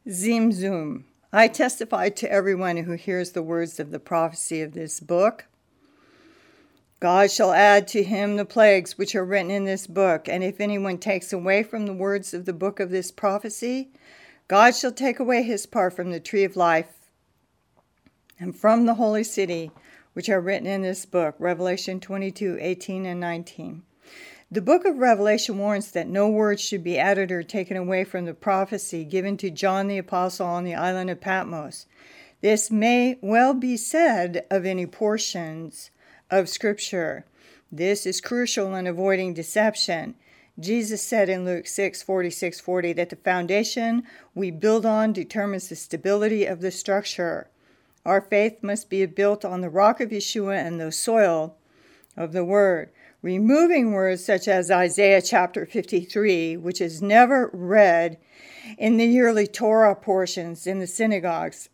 Zimzum. I testify to everyone who hears the words of the prophecy of this book. God shall add to him the plagues which are written in this book, and if anyone takes away from the words of the book of this prophecy, God shall take away his part from the tree of life and from the holy city, which are written in this book. Revelation 22:18 and 19. The book of Revelation warns that no words should be added or taken away from the prophecy given to John the Apostle on the island of Patmos. This may well be said of any portions of Scripture. This is crucial in avoiding deception. Jesus said in Luke 6:46-40 that the foundation we build on determines the stability of the structure. Our faith must be built on the rock of Yeshua and the soil of the Word. Removing words such as Isaiah chapter 53, which is never read in the yearly Torah portions in the synagogues,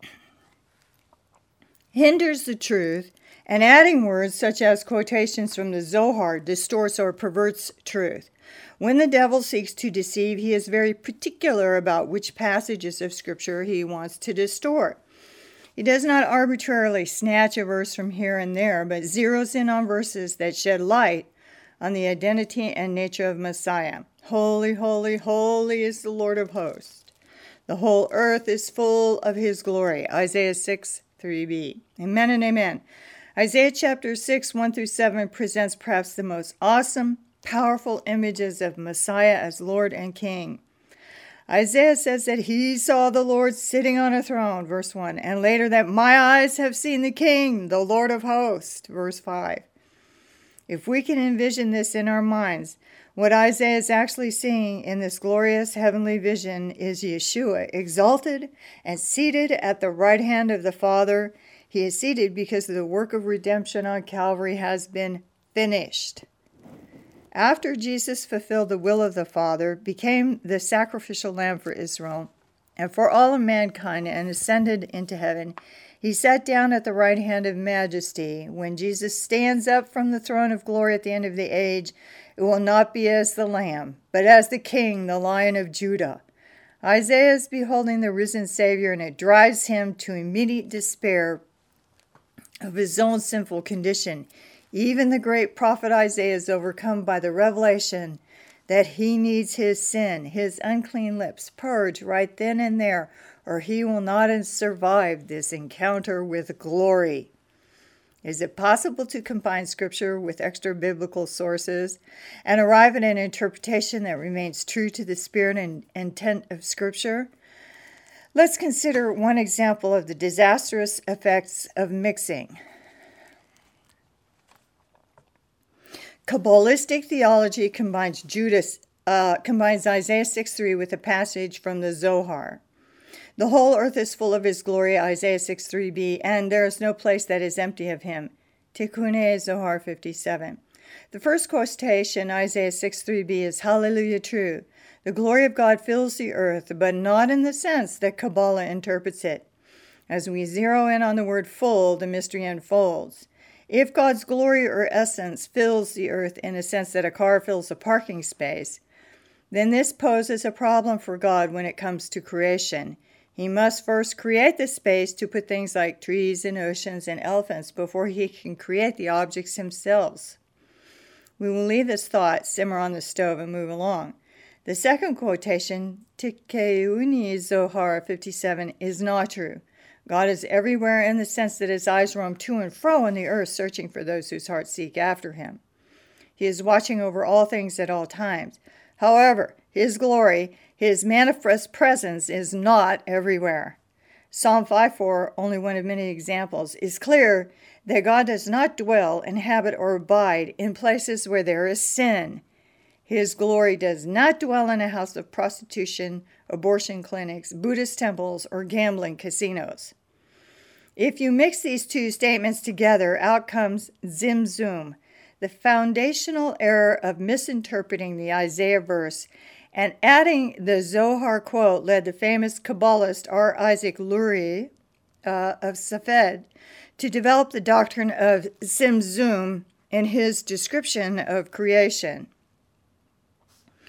hinders the truth, and adding words such as quotations from the Zohar distorts or perverts truth. When the devil seeks to deceive, he is very particular about which passages of Scripture he wants to distort. He does not arbitrarily snatch a verse from here and there, but zeroes in on verses that shed light on the identity and nature of Messiah. Holy, holy, holy is the Lord of hosts. The whole earth is full of his glory. Isaiah 6:3b. Amen and amen. Isaiah chapter 6, 1-7 presents perhaps the most awesome, powerful images of Messiah as Lord and King. Isaiah says that he saw the Lord sitting on a throne, verse 1, and later that my eyes have seen the King, the Lord of hosts, verse 5. If we can envision this in our minds, what Isaiah is actually seeing in this glorious heavenly vision is Yeshua exalted and seated at the right hand of the Father. He is seated because the work of redemption on Calvary has been finished. After Jesus fulfilled the will of the Father, became the sacrificial lamb for Israel and for all of mankind, and ascended into heaven, he sat down at the right hand of majesty. When Jesus stands up from the throne of glory at the end of the age, it will not be as the Lamb, but as the King, the Lion of Judah. Isaiah is beholding the risen Savior, and it drives him to immediate despair of his own sinful condition. Even the great prophet Isaiah is overcome by the revelation that he needs his sin, his unclean lips, purged right then and there, or he will not survive this encounter with glory. Is it possible to combine Scripture with extra biblical sources and arrive at an interpretation that remains true to the spirit and intent of Scripture? Let's consider one example of the disastrous effects of mixing. Kabbalistic theology combines Isaiah 6:3 with a passage from the Zohar. The whole earth is full of his glory, Isaiah 6:3b, and there is no place that is empty of him. Tikkun Zohar 57. The first quotation, Isaiah 6:3b, is hallelujah true. The glory of God fills the earth, but not in the sense that Kabbalah interprets it. As we zero in on the word full, the mystery unfolds. If God's glory or essence fills the earth in a sense that a car fills a parking space, then this poses a problem for God when it comes to creation. He must first create the space to put things like trees and oceans and elephants before he can create the objects themselves. We will leave this thought simmer on the stove and move along. The second quotation, Tikkun Zohar 57, is not true. God is everywhere in the sense that his eyes roam to and fro on the earth, searching for those whose hearts seek after him. He is watching over all things at all times. However, his glory, his manifest presence, is not everywhere. Psalm 5:4, only one of many examples, is clear that God does not dwell, inhabit, or abide in places where there is sin. His glory does not dwell in a house of prostitution, abortion clinics, Buddhist temples, or gambling casinos. If you mix these two statements together, out comes Zimzum, the foundational error of misinterpreting the Isaiah verse, and adding the Zohar quote led the famous Kabbalist R. Isaac Lurie of Safed to develop the doctrine of Zimzum in his description of creation.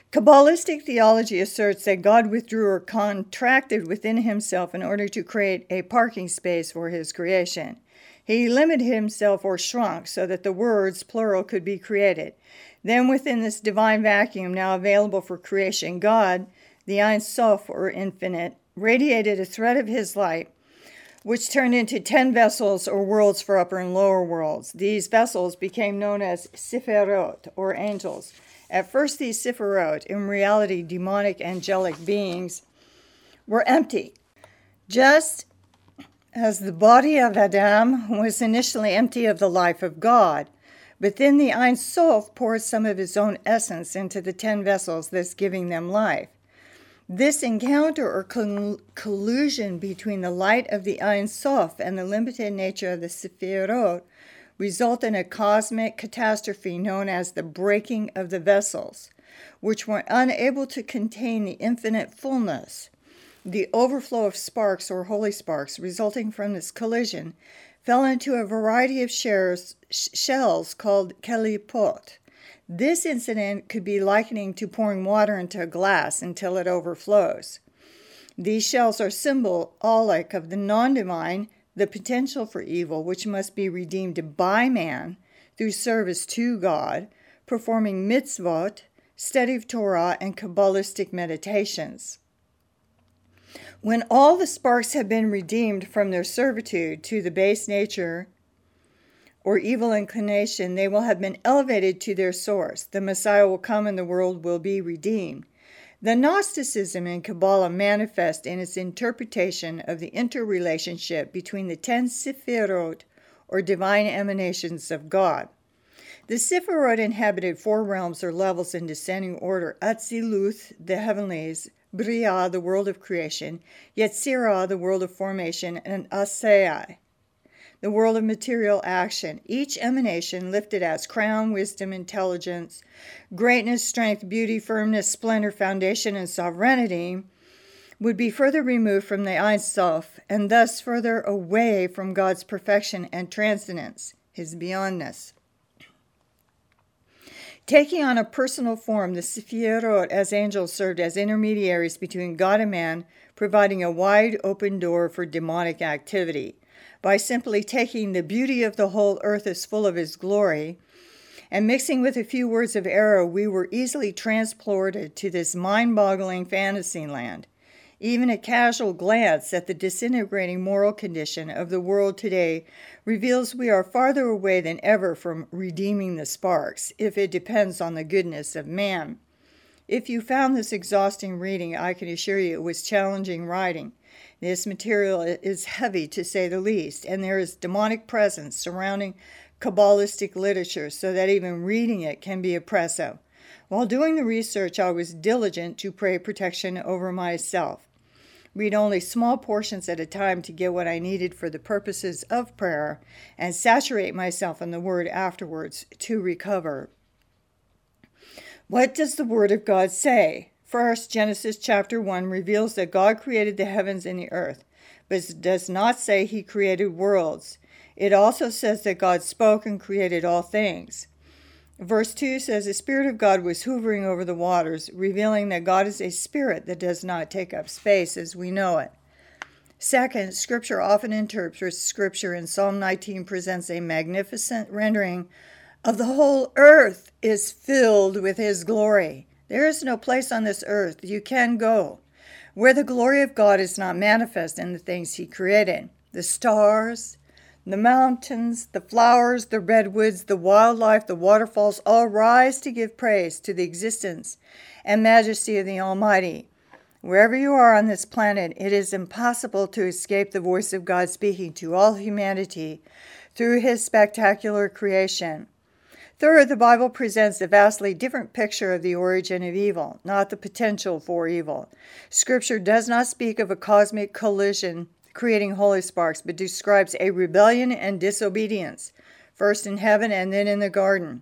Kabbalistic theology asserts that God withdrew or contracted within himself in order to create a parking space for his creation. He limited himself or shrunk so that the words, plural, could be created. Then within this divine vacuum now available for creation, God, the Ein Sof or infinite, radiated a thread of his light, which turned into 10 vessels or worlds for upper and lower worlds. These vessels became known as Sephirot or angels. At first, these Sephirot, in reality demonic angelic beings, were empty, just as the body of Adam was initially empty of the life of God. But then the Ein Sof poured some of his own essence into the 10 vessels, thus giving them life. This encounter or collusion between the light of the Ein Sof and the limited nature of the Sephirot result in a cosmic catastrophe known as the breaking of the vessels, which were unable to contain the infinite fullness. The overflow of sparks or holy sparks resulting from this collision fell into a variety of shells called kelipot. This incident could be likening to pouring water into a glass until it overflows. These shells are symbolic of the non-divine, the potential for evil, which must be redeemed by man through service to God, performing mitzvot, study of Torah, and Kabbalistic meditations. When all the sparks have been redeemed from their servitude to the base nature or evil inclination, they will have been elevated to their source. The Messiah will come and the world will be redeemed. The Gnosticism in Kabbalah manifests in its interpretation of the interrelationship between the 10 Sephirot, or divine emanations of God. The Sephirot inhabited 4 realms or levels in descending order: Atziluth, the heavenlies; Briah, the world of creation; Yetzirah, the world of formation; and Asai, the world of material action. Each emanation lifted as crown, wisdom, intelligence, greatness, strength, beauty, firmness, splendor, foundation, and sovereignty, would be further removed from the Ein Sof, and thus further away from God's perfection and transcendence, his beyondness. Taking on a personal form, the Sephirot as angels served as intermediaries between God and man, providing a wide open door for demonic activity. By simply taking the beauty of the whole earth is full of his glory and mixing with a few words of error, we were easily transported to this mind-boggling fantasy land. Even a casual glance at the disintegrating moral condition of the world today reveals we are farther away than ever from redeeming the sparks, if it depends on the goodness of man. If you found this exhausting reading, I can assure you it was challenging writing. This material is heavy, to say the least, and there is demonic presence surrounding Kabbalistic literature, so that even reading it can be oppressive. While doing the research, I was diligent to pray protection over myself. Read only small portions at a time to get what I needed for the purposes of prayer, and saturate myself in the Word afterwards to recover. What does the Word of God say? First, Genesis chapter 1 reveals that God created the heavens and the earth, but it does not say he created worlds. It also says that God spoke and created all things. Verse 2 says the Spirit of God was hovering over the waters, revealing that God is a spirit that does not take up space as we know it. Second, Scripture often interprets Scripture, and Psalm 19 presents a magnificent rendering of the whole earth is filled with his glory. There is no place on this earth you can go where the glory of God is not manifest in the things he created. The stars, the mountains, the flowers, the redwoods, the wildlife, the waterfalls all rise to give praise to the existence and majesty of the Almighty. Wherever you are on this planet, it is impossible to escape the voice of God speaking to all humanity through his spectacular creation. Third, the Bible presents a vastly different picture of the origin of evil, not the potential for evil. Scripture does not speak of a cosmic collision creating holy sparks, but describes a rebellion and disobedience, first in heaven and then in the garden.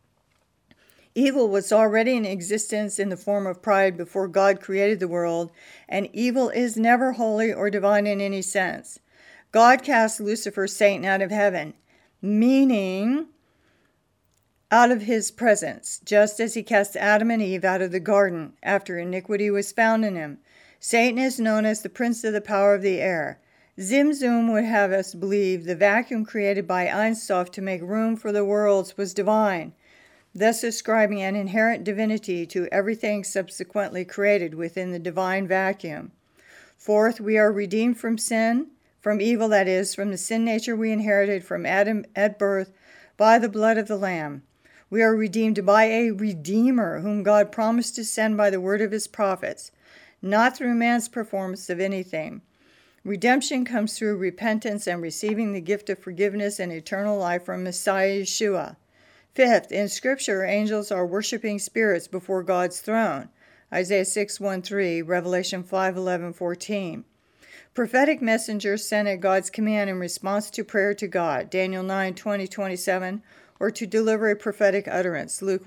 Evil was already in existence in the form of pride before God created the world, and evil is never holy or divine in any sense. God cast Lucifer, Satan, out of heaven, meaning out of his presence, just as he cast Adam and Eve out of the garden after iniquity was found in him. Satan is known as the prince of the power of the air. Zimzum would have us believe the vacuum created by Ein Sof to make room for the worlds was divine, thus ascribing an inherent divinity to everything subsequently created within the divine vacuum. Fourth, we are redeemed from sin, from evil, that is, from the sin nature we inherited from Adam at birth by the blood of the Lamb. We are redeemed by a Redeemer whom God promised to send by the word of his prophets, not through man's performance of anything. Redemption comes through repentance and receiving the gift of forgiveness and eternal life from Messiah Yeshua. Fifth, in Scripture, angels are worshiping spirits before God's throne. Isaiah 6:1-3, Revelation 5:11-14. Prophetic messengers sent at God's command in response to prayer to God. Daniel 9:20-27, or to deliver a prophetic utterance. Luke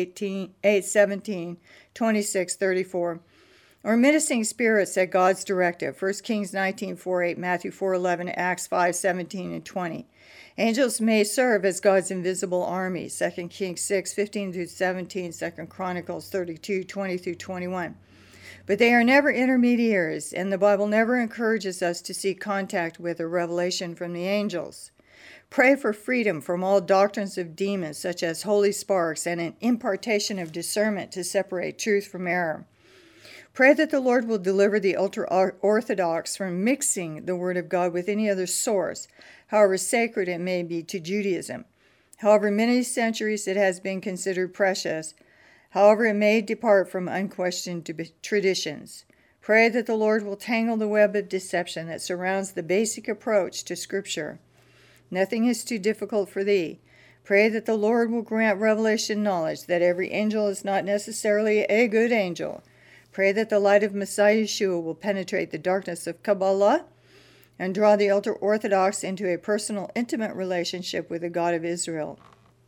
1:8-17, 26:34. Or menacing spirits at God's directive. 1 Kings 19:4-8, Matthew 4:11, Acts 5:17-20. Angels may serve as God's invisible army. 2 Kings 6:15-17, 2 Chronicles 32:20-21. But they are never intermediaries, and the Bible never encourages us to seek contact with or revelation from the angels. Pray for freedom from all doctrines of demons, such as holy sparks, and an impartation of discernment to separate truth from error. Pray that the Lord will deliver the ultra-Orthodox from mixing the Word of God with any other source, however sacred it may be to Judaism, however many centuries it has been considered precious, however it may depart from unquestioned traditions. Pray that the Lord will tangle the web of deception that surrounds the basic approach to Scripture. Nothing is too difficult for thee. Pray that the Lord will grant revelation knowledge that every angel is not necessarily a good angel. Pray that the light of Messiah Yeshua will penetrate the darkness of Kabbalah and draw the ultra-Orthodox into a personal, intimate relationship with the God of Israel.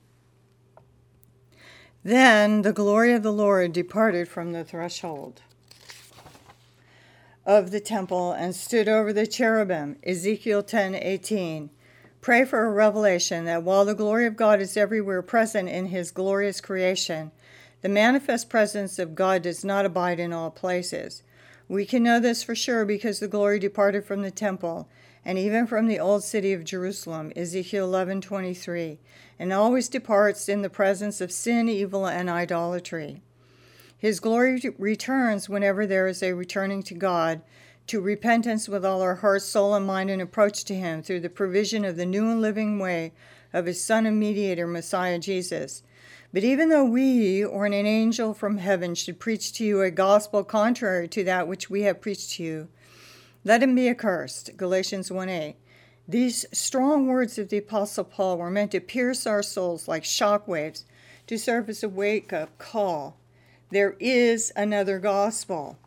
Then the glory of the Lord departed from the threshold of the temple and stood over the cherubim. Ezekiel 10:18. Pray for a revelation that while the glory of God is everywhere present in his glorious creation, the manifest presence of God does not abide in all places. We can know this for sure because the glory departed from the temple and even from the old city of Jerusalem, Ezekiel 11:23, and always departs in the presence of sin, evil, and idolatry. His glory returns whenever there is a returning to God, to repentance with all our heart, soul, and mind, and approach to him through the provision of the new and living way of his Son and Mediator, Messiah Jesus. But even though we or an angel from heaven should preach to you a gospel contrary to that which we have preached to you, let him be accursed. Galatians 1:8. These strong words of the Apostle Paul were meant to pierce our souls like shock waves, to serve as a wake-up call. There is another gospel.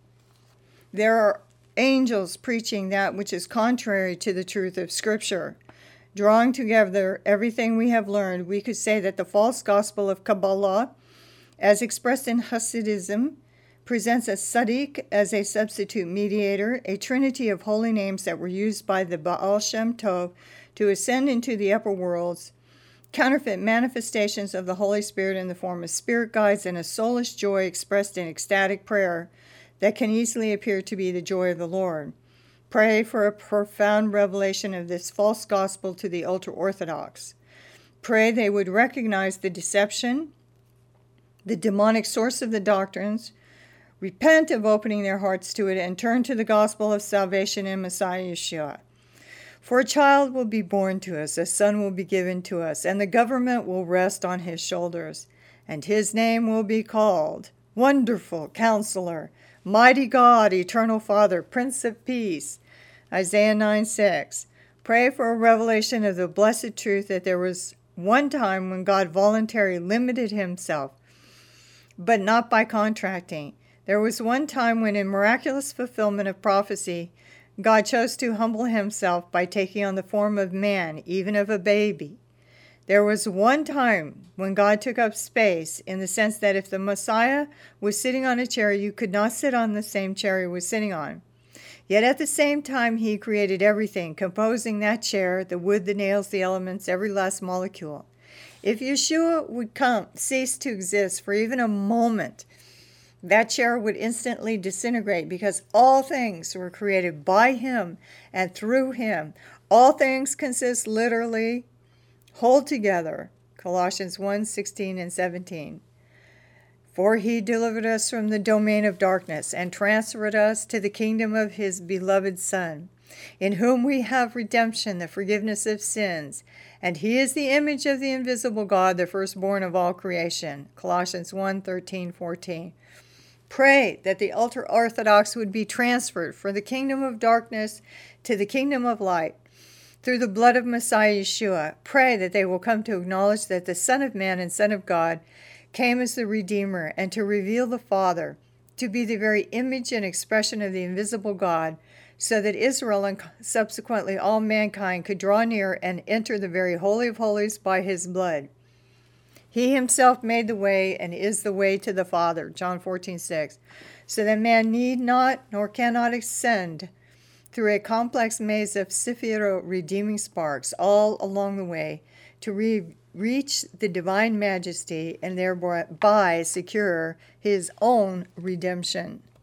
There are angels preaching that which is contrary to the truth of Scripture. Drawing together everything we have learned, we could say that the false gospel of Kabbalah, as expressed in Hasidism, presents a Tzaddik as a substitute mediator, a trinity of holy names that were used by the Baal Shem Tov to ascend into the upper worlds, counterfeit manifestations of the Holy Spirit in the form of spirit guides, and a soulish joy expressed in ecstatic prayer that can easily appear to be the joy of the Lord. Pray for a profound revelation of this false gospel to the ultra-Orthodox. Pray they would recognize the deception, the demonic source of the doctrines, repent of opening their hearts to it, and turn to the gospel of salvation in Messiah Yeshua. For a child will be born to us, a son will be given to us, and the government will rest on his shoulders. And his name will be called Wonderful Counselor, Mighty God, Eternal Father, Prince of Peace. Isaiah 9:6. Pray for a revelation of the blessed truth that there was one time when God voluntarily limited himself, but not by contracting. There was one time when, in miraculous fulfillment of prophecy, God chose to humble himself by taking on the form of man, even of a baby. There was one time when God took up space, in the sense that if the Messiah was sitting on a chair, you could not sit on the same chair he was sitting on. Yet at the same time, he created everything, composing that chair, the wood, the nails, the elements, every last molecule. If Yeshua would cease to exist for even a moment, that chair would instantly disintegrate because all things were created by him and through him. All things consist literally, hold together. Colossians 1:16 and 17. For he delivered us from the domain of darkness and transferred us to the kingdom of his beloved Son, in whom we have redemption, the forgiveness of sins. And he is the image of the invisible God, the firstborn of all creation. Colossians 1:13, 14. Pray that the ultra-Orthodox would be transferred from the kingdom of darkness to the kingdom of light through the blood of Messiah Yeshua. Pray that they will come to acknowledge that the Son of Man and Son of God came as the Redeemer and to reveal the Father, to be the very image and expression of the invisible God, so that Israel and subsequently all mankind could draw near and enter the very Holy of Holies by his blood. He himself made the way and is the way to the Father, John 14:6, so that man need not nor cannot ascend through a complex maze of Sephirot redeeming sparks all along the way to reach the divine majesty and thereby secure his own redemption.